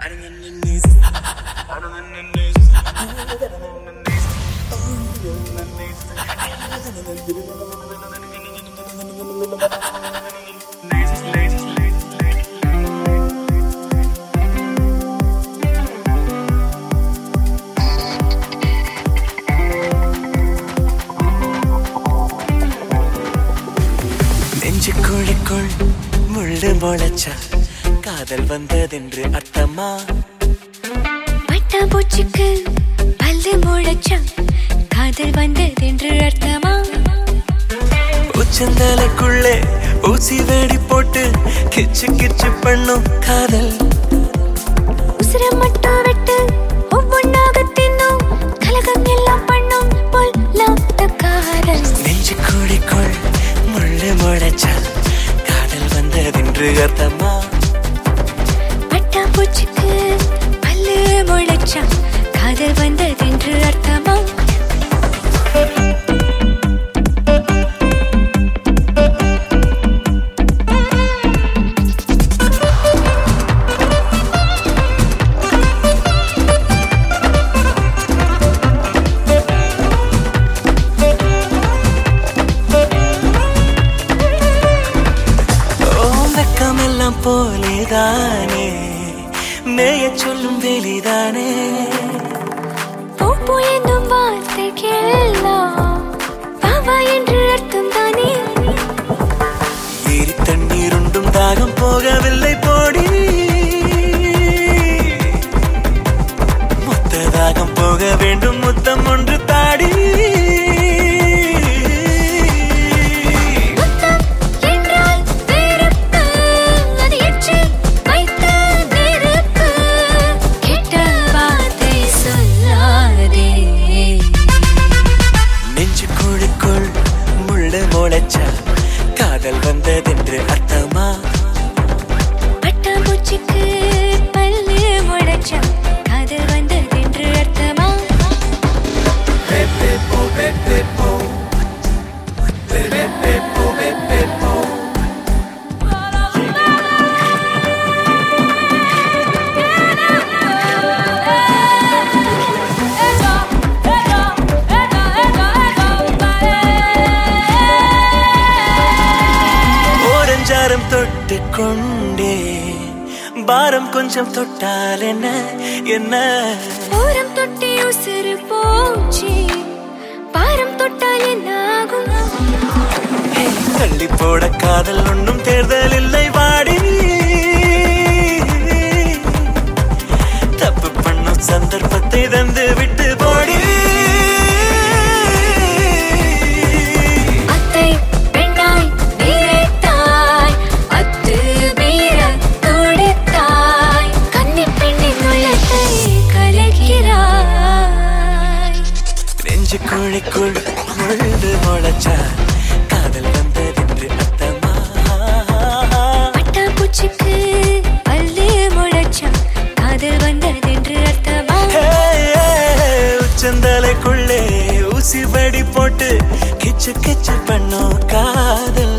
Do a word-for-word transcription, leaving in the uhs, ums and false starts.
நெஞ்சுக்குழிக்குள் முள்ளு முளைச்சா காதல் வந்ததென்று அர்த்தமா? பட்டாம்பூச்சிக்கு பல்லு முளைச்சா காதல் வந்ததென்று அர்த்தமா? உச்சந்தலைக்குள்ளே ஊசி வெடி போட்டு கிச்சு கிச்சு பண்ணும் காதல். உசுர மட்டும் விட்டு ஒவ்வொன்னாக தின்னும் கலகம் எல்லாம் பண்ணும் பொல்லாத காதல். நெஞ்சுக்குழிக்குள் முள்ளு முளைச்சா காதல் வந்ததென்று அர்த்தமா? பட்டாம்பூச்சிக்கு பல்லு முளைச்சா காதல் வந்ததென்று அர்த்தமா? போலேதானே மேய சொல்லும் வெளிதானே பூ என்னும் வார்த்தைக்கெல்லாம் பாவா என்று அர்த்தம் தானே. ஏரி தண்ணீர் உண்டும் தாகம் போகவில்லை போடி, மொத்த தாகம் போக வேண்டும் முத்தம் ஒன்று தாடி. காதல் வந்ததென்று அர்த்தமா? பட்டாம்பூச்சிக்கு பல்லு முளைச்சா காதல் வந்ததென்று அர்த்தமா? ஓரஞ்சாரம் தொட்டு கொண்டே பாரம் கொஞ்சம் தொட்டால் என்ன என்ன? ஓரம் தொட்டி உசுறு போச்சு பாரம் தொட்டால் என்ன ஆகும்? தள்ளி போட காதல் ஒன்றும் தேர்தல் இல்லை வாடி. தப்பு பண்ணும் சந்தர்ப்பத்தை தந்து விட்டு போடி. நெஞ்சுக்குழிக்குள் முள்ளு முளைச்சா காதல் வந்ததென்று அர்த்தமா? பட்டாம்பூச்சிக்கு பல்லு முளைச்சா காதல் வந்ததென்று அர்த்தமா? உச்சந்தலைக்குள்ளே ஊசி வெடி போட்டு கிச்சு கிச்சு பண்ணும் காதல்.